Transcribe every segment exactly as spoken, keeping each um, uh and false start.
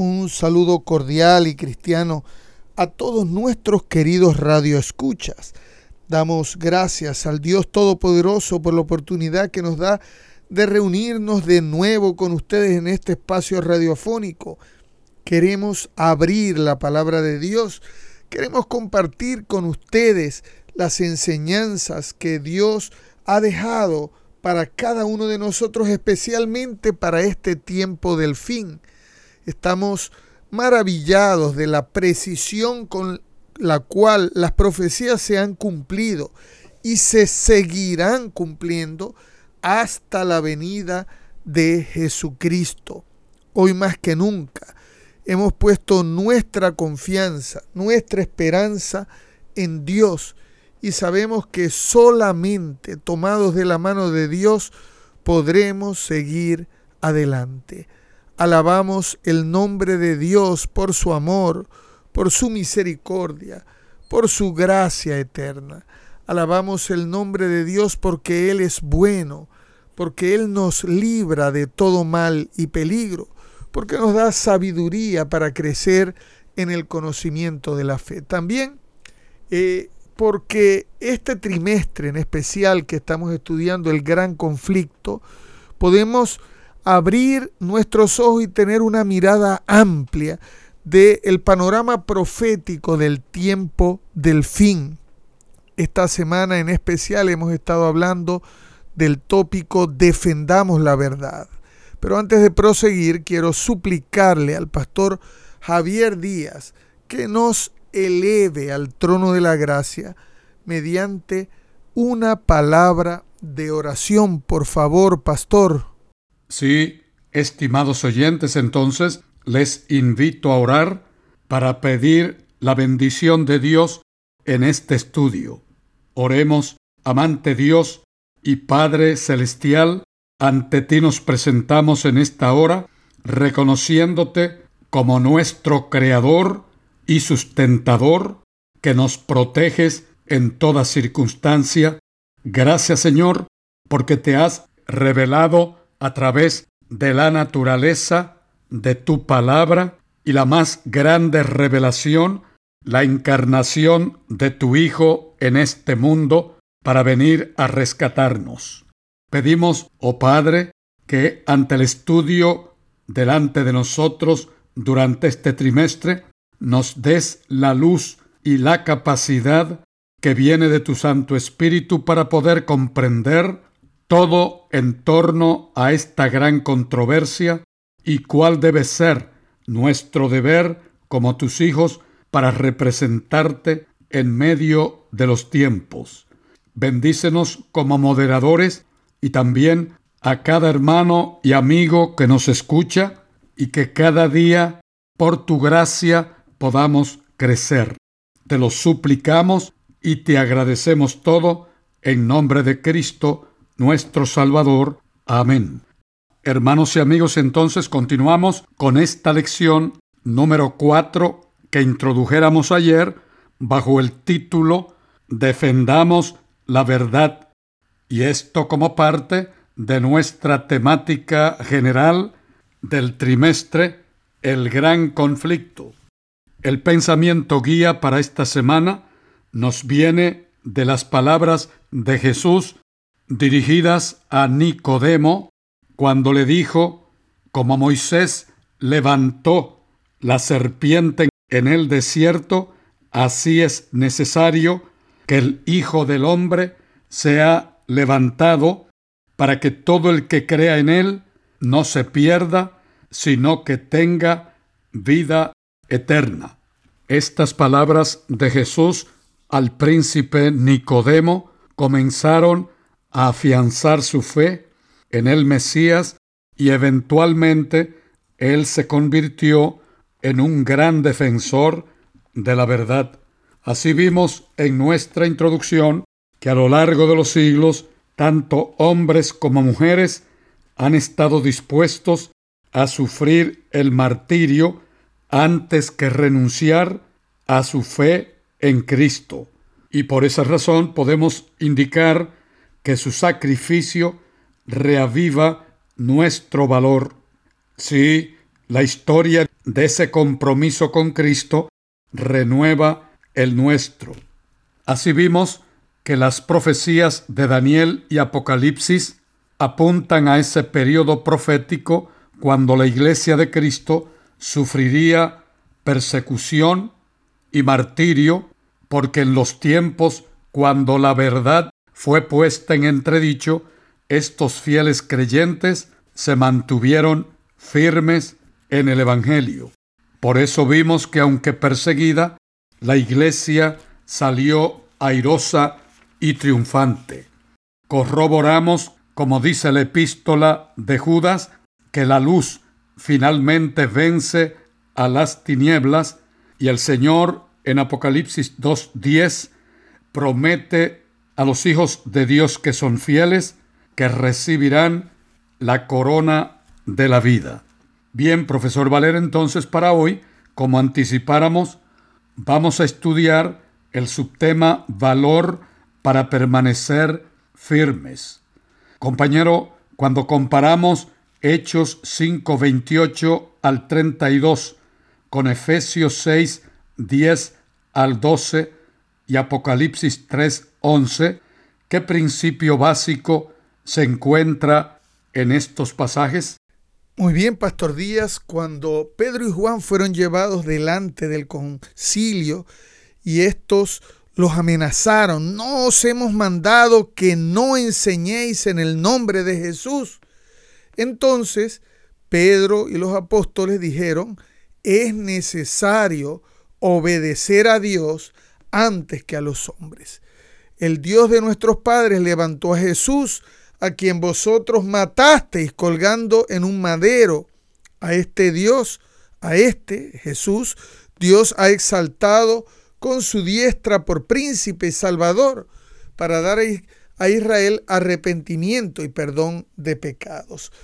Un saludo cordial y cristiano a todos nuestros queridos radioescuchas. Damos gracias al Dios Todopoderoso por la oportunidad que nos da de reunirnos de nuevo con ustedes en este espacio radiofónico. Queremos abrir la palabra de Dios, queremos compartir con ustedes las enseñanzas que Dios ha dejado para cada uno de nosotros, especialmente para este tiempo del fin. Estamos maravillados de la precisión con la cual las profecías se han cumplido y se seguirán cumpliendo hasta la venida de Jesucristo. Hoy más que nunca hemos puesto nuestra confianza, nuestra esperanza en Dios y sabemos que solamente tomados de la mano de Dios podremos seguir adelante. Alabamos el nombre de Dios por su amor, por su misericordia, por su gracia eterna. Alabamos el nombre de Dios porque Él es bueno, porque Él nos libra de todo mal y peligro, porque nos da sabiduría para crecer en el conocimiento de la fe. También eh, porque este trimestre en especial que estamos estudiando el gran conflicto, podemos abrir nuestros ojos y tener una mirada amplia del panorama profético del tiempo del fin. Esta semana en especial hemos estado hablando del tópico Defendamos la verdad. Pero antes de proseguir, quiero suplicarle al pastor Javier Díaz que nos eleve al trono de la gracia mediante una palabra de oración. Por favor, pastor. Sí, estimados oyentes, entonces les invito a orar para pedir la bendición de Dios en este estudio. Oremos, amante Dios y Padre Celestial, ante ti nos presentamos en esta hora, reconociéndote como nuestro Creador y Sustentador, que nos proteges en toda circunstancia. Gracias, Señor, porque te has revelado a través de la naturaleza, de tu palabra y la más grande revelación, la encarnación de tu Hijo en este mundo para venir a rescatarnos. Pedimos, oh Padre, que ante el estudio delante de nosotros durante este trimestre, nos des la luz y la capacidad que viene de tu Santo Espíritu para poder comprender todo en torno a esta gran controversia y cuál debe ser nuestro deber como tus hijos para representarte en medio de los tiempos. Bendícenos como moderadores y también a cada hermano y amigo que nos escucha y que cada día, por tu gracia, podamos crecer. Te lo suplicamos y te agradecemos todo en nombre de Cristo, nuestro Salvador. Amén. Hermanos y amigos, entonces continuamos con esta lección número cuatro que introdujéramos ayer bajo el título Defendamos la verdad. Y esto como parte de nuestra temática general del trimestre, el gran conflicto. El pensamiento guía para esta semana nos viene de las palabras de Jesús dirigidas a Nicodemo cuando le dijo, como Moisés levantó la serpiente en el desierto, así es necesario que el Hijo del Hombre sea levantado para que todo el que crea en él no se pierda, sino que tenga vida eterna. Estas palabras de Jesús al príncipe Nicodemo comenzaron a afianzar su fe en el Mesías y eventualmente él se convirtió en un gran defensor de la verdad. Así vimos en nuestra introducción que a lo largo de los siglos, tanto hombres como mujeres han estado dispuestos a sufrir el martirio antes que renunciar a su fe en Cristo. Y por esa razón podemos indicar que su sacrificio reaviva nuestro valor. Sí, la historia de ese compromiso con Cristo, renueva el nuestro. Así vimos que las profecías de Daniel y Apocalipsis apuntan a ese periodo profético cuando la Iglesia de Cristo sufriría persecución y martirio, porque en los tiempos cuando la verdad fue puesta en entredicho, estos fieles creyentes se mantuvieron firmes en el Evangelio. Por eso vimos que aunque perseguida, la Iglesia salió airosa y triunfante. Corroboramos, como dice la epístola de Judas, que la luz finalmente vence a las tinieblas, y el Señor en Apocalipsis dos diez promete a los hijos de Dios que son fieles que recibirán la corona de la vida. Bien, profesor Valer, entonces para hoy, como anticipáramos, vamos a estudiar el subtema valor para permanecer firmes. Compañero, cuando comparamos Hechos cinco veintiocho al treinta y dos con Efesios seis diez al doce y Apocalipsis tres once, ¿qué principio básico se encuentra en estos pasajes? Muy bien, Pastor Díaz, cuando Pedro y Juan fueron llevados delante del concilio y estos los amenazaron: no os hemos mandado que no enseñéis en el nombre de Jesús. Entonces Pedro y los apóstoles dijeron: es necesario obedecer a Dios antes que a los hombres. El Dios de nuestros padres levantó a Jesús, a quien vosotros matasteis colgando en un madero. A este Dios, a este Jesús, Dios ha exaltado con su diestra por príncipe y salvador, para dar a Israel arrepentimiento y perdón de pecados.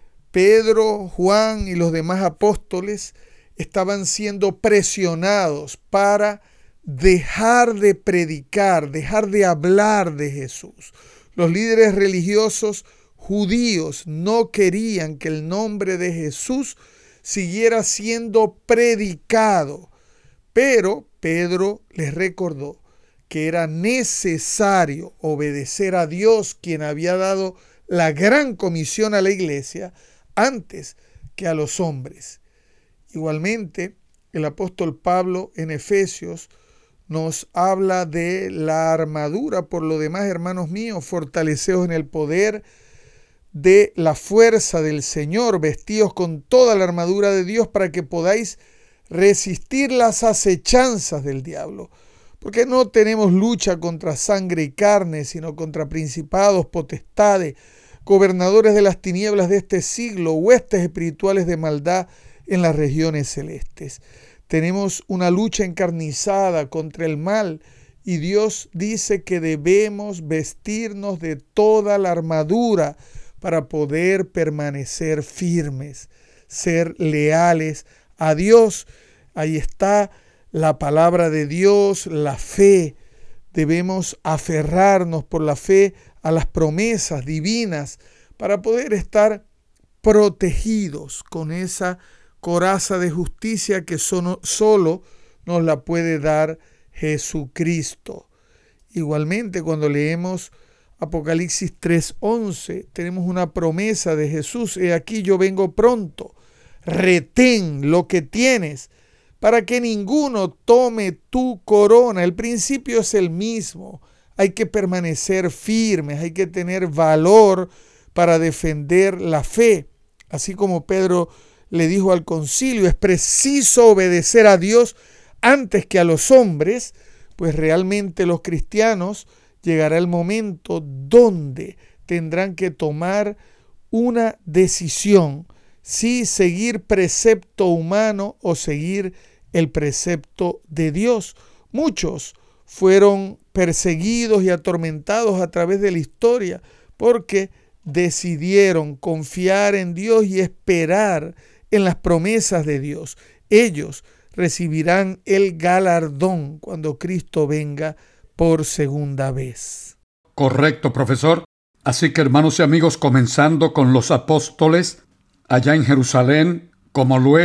Pedro, Juan y los demás apóstoles estaban siendo presionados para dejar de predicar, dejar de hablar de Jesús. Los líderes religiosos judíos no querían que el nombre de Jesús siguiera siendo predicado, pero Pedro les recordó que era necesario obedecer a Dios, quien había dado la gran comisión a la iglesia, antes que a los hombres. Igualmente, el apóstol Pablo en Efesios nos habla de la armadura. Por lo demás, hermanos míos, fortaleceos en el poder de la fuerza del Señor, vestidos con toda la armadura de Dios para que podáis resistir las acechanzas del diablo. Porque no tenemos lucha contra sangre y carne, sino contra principados, potestades, gobernadores de las tinieblas de este siglo, huestes espirituales de maldad en las regiones celestes. Tenemos una lucha encarnizada contra el mal, y Dios dice que debemos vestirnos de toda la armadura para poder permanecer firmes, ser leales a Dios. Ahí está la palabra de Dios, la fe. Debemos aferrarnos por la fe a las promesas divinas para poder estar protegidos con esa coraza de justicia que solo, solo nos la puede dar Jesucristo. Igualmente, cuando leemos Apocalipsis tres once, tenemos una promesa de Jesús: he aquí yo vengo pronto, retén lo que tienes, para que ninguno tome tu corona. El principio es el mismo. Hay que permanecer firmes, hay que tener valor para defender la fe. Así como Pedro le dijo al concilio, es preciso obedecer a Dios antes que a los hombres, pues realmente los cristianos llegará el momento donde tendrán que tomar una decisión, si seguir precepto humano o seguir el precepto de Dios. Muchos fueron perseguidos y atormentados a través de la historia porque decidieron confiar en Dios y esperar en las promesas de Dios. Ellos recibirán el galardón cuando Cristo venga por segunda vez. Correcto, profesor. Así que, hermanos y amigos, comenzando con los apóstoles allá en Jerusalén, como luego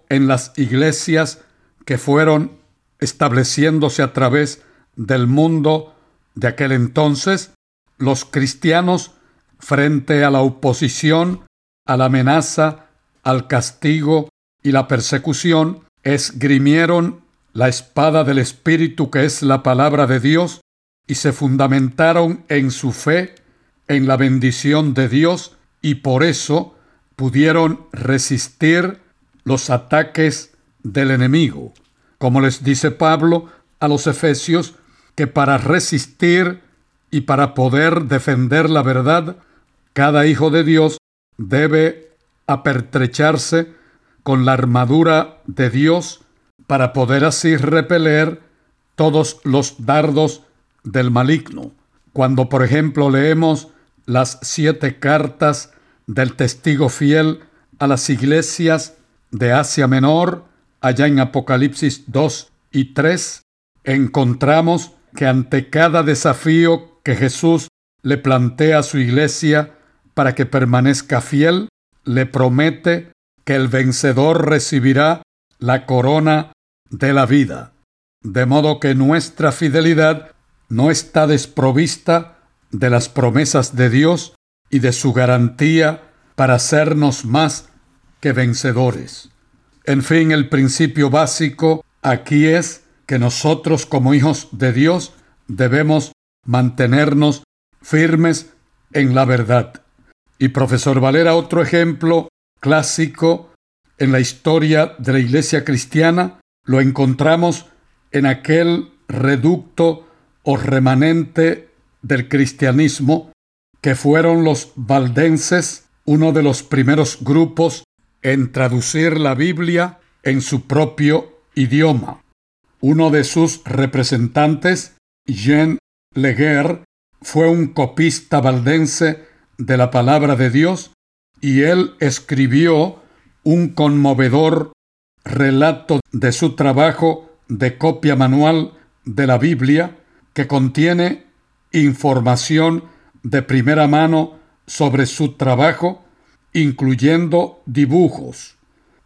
en las iglesias que fueron estableciéndose a través del mundo de aquel entonces, los cristianos, frente a la oposición, a la amenaza, al castigo y la persecución, esgrimieron la espada del Espíritu, que es la palabra de Dios, y se fundamentaron en su fe, en la bendición de Dios, y por eso pudieron resistir los ataques del enemigo. Como les dice Pablo a los Efesios, que para resistir y para poder defender la verdad, cada hijo de Dios debe apertrecharse con la armadura de Dios para poder así repeler todos los dardos del maligno. Cuando, por ejemplo, leemos las siete cartas del testigo fiel a las iglesias de Asia Menor, allá en Apocalipsis dos y tres, encontramos que ante cada desafío que Jesús le plantea a su iglesia para que permanezca fiel, le promete que el vencedor recibirá la corona de la vida. De modo que nuestra fidelidad no está desprovista de las promesas de Dios y de su garantía para hacernos más que vencedores. En fin, el principio básico aquí es que nosotros, como hijos de Dios, debemos mantenernos firmes en la verdad. Y profesor Valera, otro ejemplo clásico en la historia de la iglesia cristiana, lo encontramos en aquel reducto o remanente del cristianismo que fueron los valdenses, uno de los primeros grupos en traducir la Biblia en su propio idioma. Uno de sus representantes, Jean Leguer, fue un copista valdense de la palabra de Dios, y él escribió un conmovedor relato de su trabajo de copia manual de la Biblia, que contiene información de primera mano sobre su trabajo, incluyendo dibujos.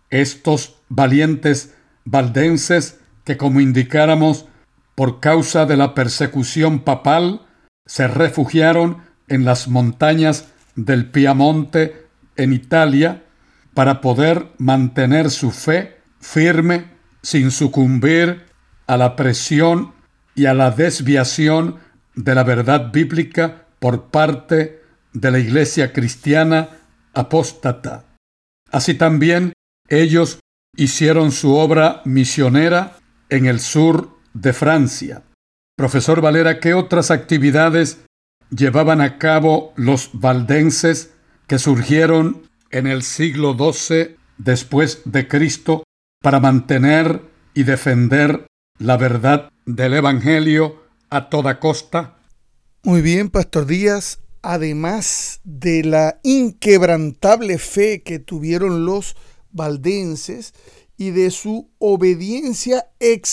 Estos valientes valdenses, que como indicáramos, por causa de la persecución papal, se refugiaron en las montañas del Piamonte en Italia para poder mantener su fe firme sin sucumbir a la presión y a la desviación de la verdad bíblica por parte de la iglesia cristiana apóstata. Así también ellos hicieron su obra misionera en el sur de Francia. Profesor Valera, ¿qué otras actividades llevaban a cabo los valdenses que surgieron en el siglo doce después de Cristo para mantener y defender la verdad del Evangelio a toda costa? Muy bien, Pastor Díaz. Además de la inquebrantable fe que tuvieron los valdenses y de su obediencia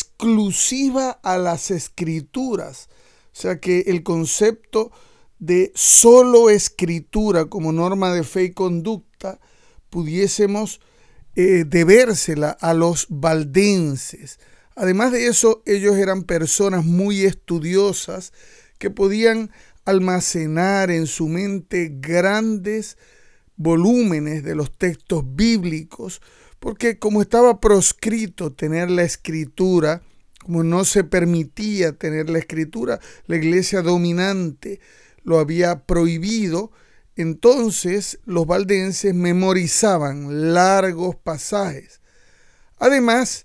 exclusiva a las Escrituras, o sea que el concepto de solo Escritura como norma de fe y conducta pudiésemos eh, debérsela a los valdenses. Además de eso, ellos eran personas muy estudiosas que podían almacenar en su mente grandes volúmenes de los textos bíblicos, porque como estaba proscrito tener la escritura, como no se permitía tener la escritura, la iglesia dominante lo había prohibido, entonces los valdenses memorizaban largos pasajes. Además,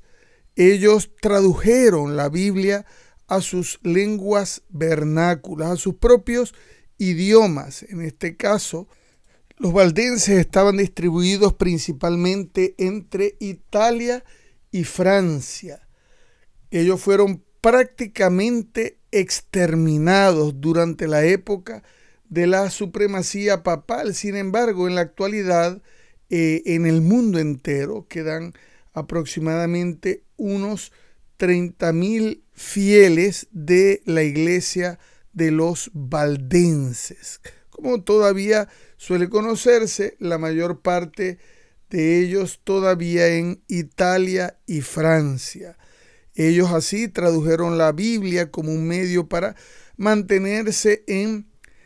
ellos tradujeron la Biblia a sus lenguas vernáculas, a sus propios idiomas. En este caso, los valdenses estaban distribuidos principalmente entre Italia y Francia. Ellos fueron prácticamente exterminados durante la época de la supremacía papal. Sin embargo, en la actualidad, eh, en el mundo entero quedan aproximadamente unos treinta mil fieles de la iglesia de los valdenses. Como todavía suele conocerse, la mayor parte de ellos todavía en Italia y Francia. Ellos así tradujeron la Biblia como un medio para mantenerse en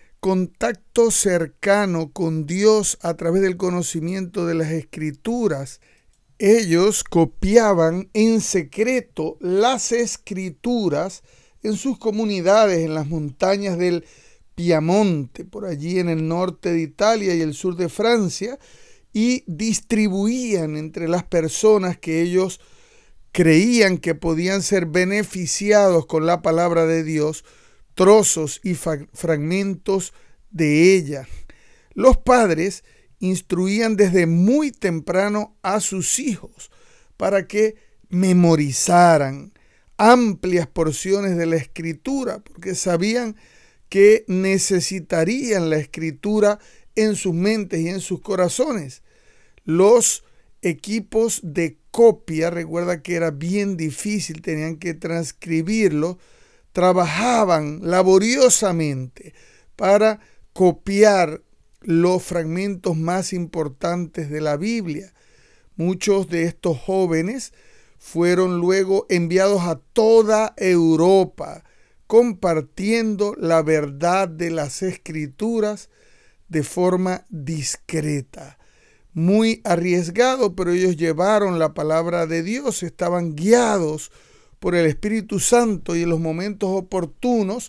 contacto cercano con Dios a través del conocimiento de las Escrituras. Ellos copiaban en secreto las Escrituras en sus comunidades, en las montañas del Piamonte, por allí en el norte de Italia y el sur de Francia, y distribuían entre las personas que ellos creían que podían ser beneficiados con la palabra de Dios, trozos y fragmentos de ella. Los padres instruían desde muy temprano a sus hijos para que memorizaran amplias porciones de la Escritura, porque sabían que necesitarían la Escritura en sus mentes y en sus corazones. Los equipos de copia, recuerda que era bien difícil, tenían que transcribirlo, trabajaban laboriosamente para copiar los fragmentos más importantes de la Biblia. Muchos de estos jóvenes fueron luego enviados a toda Europa, compartiendo la verdad de las Escrituras de forma discreta. Muy arriesgado, pero ellos llevaron la palabra de Dios, estaban guiados por el Espíritu Santo y en los momentos oportunos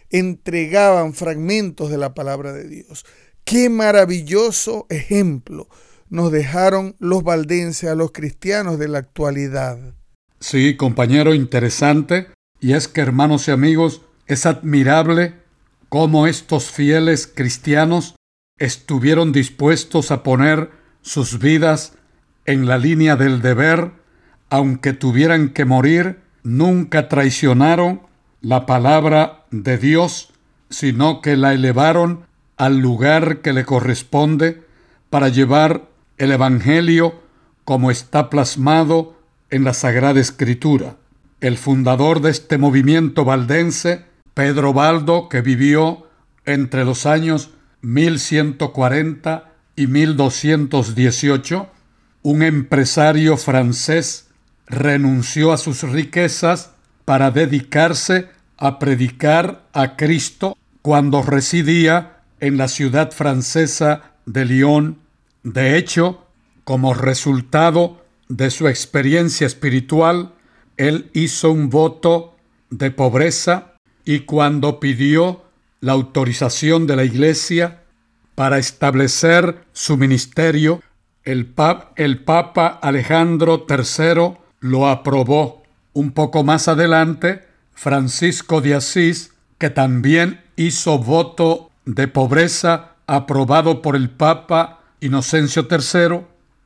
entregaban fragmentos de la palabra de Dios. Qué maravilloso ejemplo nos dejaron los valdenses a los cristianos de la actualidad. Sí, compañero, interesante. Y es que, hermanos y amigos, es admirable cómo estos fieles cristianos estuvieron dispuestos a poner sus vidas en la línea del deber, aunque tuvieran que morir. Nunca traicionaron la palabra de Dios, sino que la elevaron al lugar que le corresponde para llevar el Evangelio como está plasmado en la Sagrada Escritura. El fundador de este movimiento valdense, Pedro Baldo, que vivió entre los años mil ciento cuarenta y mil doscientos dieciocho, un empresario francés, renunció a sus riquezas para dedicarse a predicar a Cristo cuando residía en la ciudad francesa de Lyon. De hecho, como resultado de su experiencia espiritual, él hizo un voto de pobreza y cuando pidió la autorización de la Iglesia para establecer su ministerio, el, pap, el Papa Alejandro tercero lo aprobó. Un poco más adelante, Francisco de Asís, que también hizo voto de pobreza aprobado por el Papa Inocencio tercero,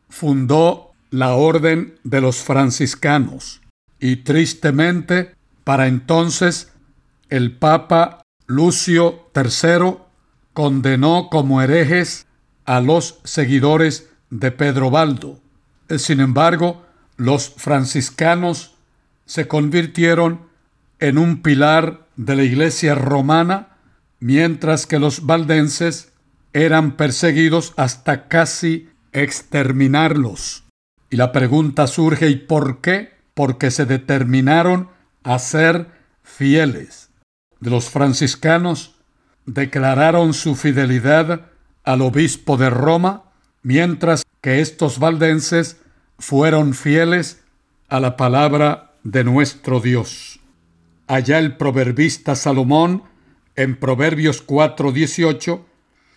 fundó la Orden de los Franciscanos. Y tristemente, para entonces, el Papa Lucio tercero condenó como herejes a los seguidores de Pedro Baldo. Sin embargo, los franciscanos se convirtieron en un pilar de la Iglesia romana, mientras que los valdenses eran perseguidos hasta casi exterminarlos. Y la pregunta surge, ¿y por qué? Porque se determinaron a ser fieles. De los franciscanos declararon su fidelidad al obispo de Roma, mientras que estos valdenses fueron fieles a la palabra de nuestro Dios. Allá el proverbista Salomón, en Proverbios cuatro dieciocho,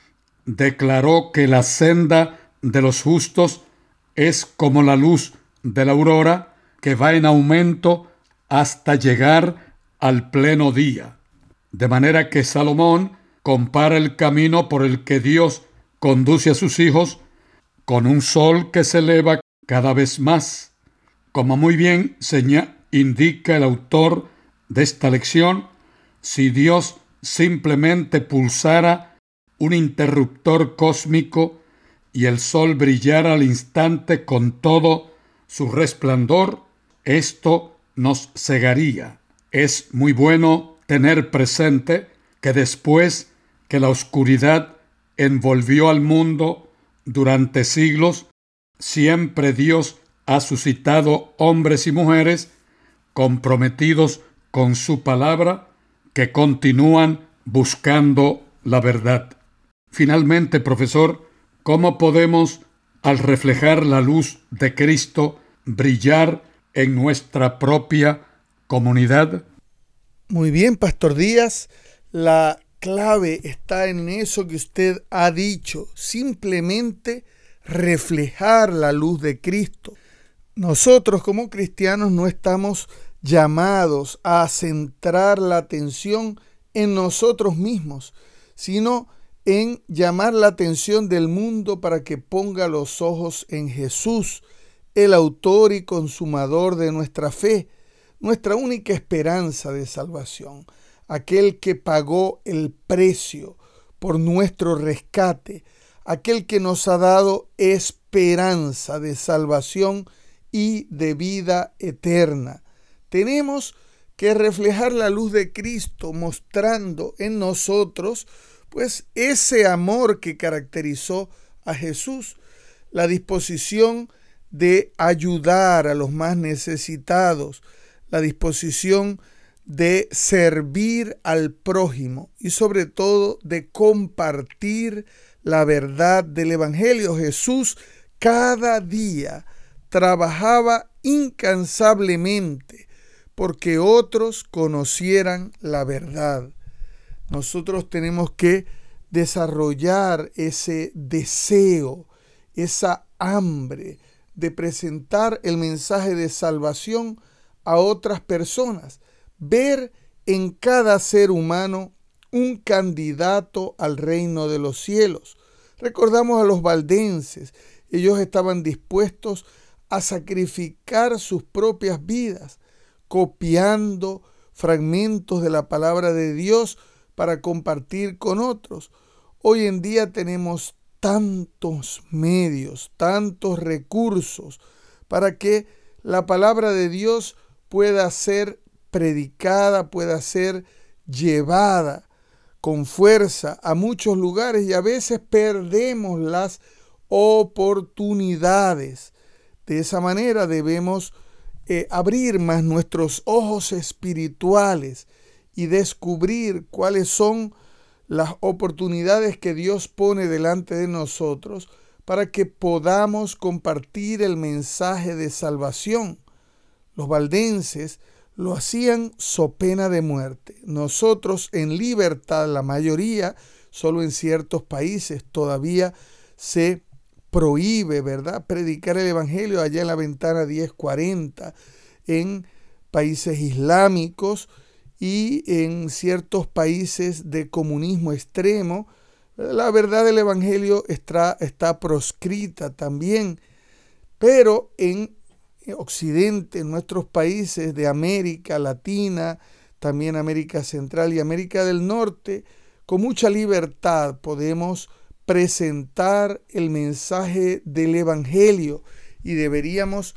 declaró que la senda de los justos es como la luz de la aurora, que va en aumento hasta llegar al pleno día. De manera que Salomón compara el camino por el que Dios conduce a sus hijos con un sol que se eleva cada vez más. Como muy bien señala, indica el autor de esta lección, si Dios simplemente pulsara un interruptor cósmico y el sol brillara al instante con todo su resplandor, esto nos cegaría. Es muy bueno tener presente que después que la oscuridad envolvió al mundo durante siglos, siempre Dios ha suscitado hombres y mujeres comprometidos con su palabra que continúan buscando la verdad. Finalmente, profesor, ¿cómo podemos, al reflejar la luz de Cristo, brillar en nuestra propia comunidad? Muy bien, Pastor Díaz. La clave está en eso que usted ha dicho, simplemente reflejar la luz de Cristo. Nosotros como cristianos no estamos llamados a centrar la atención en nosotros mismos, sino en llamar la atención del mundo para que ponga los ojos en Jesús, el autor y consumador de nuestra fe, nuestra única esperanza de salvación, aquel que pagó el precio por nuestro rescate, aquel que nos ha dado esperanza de salvación y de vida eterna. Tenemos que reflejar la luz de Cristo, mostrando en nosotros pues ese amor que caracterizó a Jesús, la disposición de ayudar a los más necesitados, la disposición de servir al prójimo y sobre todo de compartir la verdad del Evangelio. Jesús cada día trabajaba incansablemente porque otros conocieran la verdad. Nosotros tenemos que desarrollar ese deseo, esa hambre de presentar el mensaje de salvación a otras personas, ver en cada ser humano un candidato al reino de los cielos. Recordamos a los valdenses, ellos estaban dispuestos a sacrificar sus propias vidas, copiando fragmentos de la palabra de Dios para compartir con otros. Hoy en día tenemos tantos medios, tantos recursos para que la palabra de Dios pueda ser predicada, pueda ser llevada con fuerza a muchos lugares y a veces perdemos las oportunidades. De esa manera debemos eh, abrir más nuestros ojos espirituales y descubrir cuáles son las oportunidades que Dios pone delante de nosotros para que podamos compartir el mensaje de salvación. Los valdenses lo hacían so pena de muerte. Nosotros en libertad, la mayoría, solo en ciertos países todavía se prohíbe, ¿verdad?, predicar el Evangelio. Allá en la Ventana diez cuarenta, en países islámicos y en ciertos países de comunismo extremo, la verdad del Evangelio está, está proscrita también. Pero en Occidente, en nuestros países de América Latina, también América Central y América del Norte, con mucha libertad podemos presentar el mensaje del Evangelio y deberíamos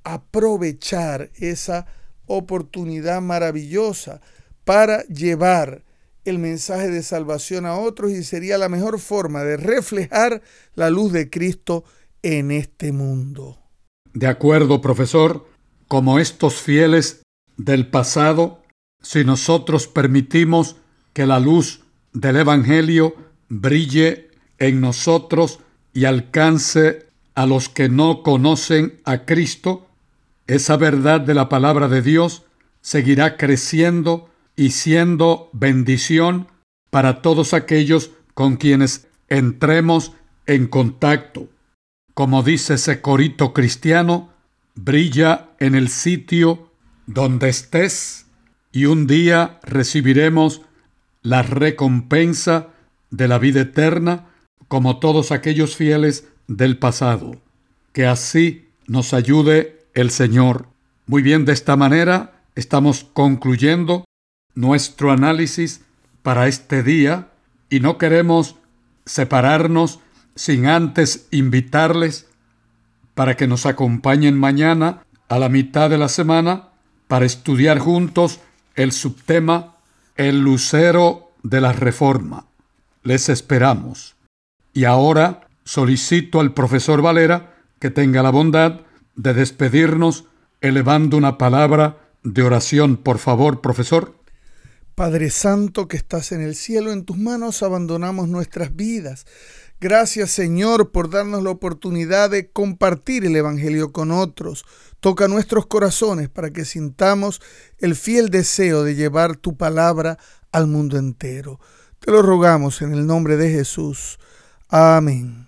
aprovechar esa oportunidad maravillosa para llevar el mensaje de salvación a otros, y sería la mejor forma de reflejar la luz de Cristo en este mundo. De acuerdo, profesor, como estos fieles del pasado, si nosotros permitimos que la luz del Evangelio brille en nosotros y alcance a los que no conocen a Cristo, esa verdad de la palabra de Dios seguirá creciendo y siendo bendición para todos aquellos con quienes entremos en contacto. Como dice ese corito cristiano, brilla en el sitio donde estés y un día recibiremos la recompensa de la vida eterna como todos aquellos fieles del pasado. Que así nos ayude el Señor. Muy bien, de esta manera estamos concluyendo nuestro análisis para este día y no queremos separarnos sin antes invitarles para que nos acompañen mañana a la mitad de la semana para estudiar juntos el subtema El lucero de la Reforma. Les esperamos. Y ahora solicito al profesor Valera que tenga la bondad de despedirnos elevando una palabra de oración. Por favor, profesor. Padre Santo que estás en el cielo, en tus manos abandonamos nuestras vidas. Gracias, Señor, por darnos la oportunidad de compartir el Evangelio con otros. Toca nuestros corazones para que sintamos el fiel deseo de llevar tu palabra al mundo entero. Te lo rogamos en el nombre de Jesús. Amén.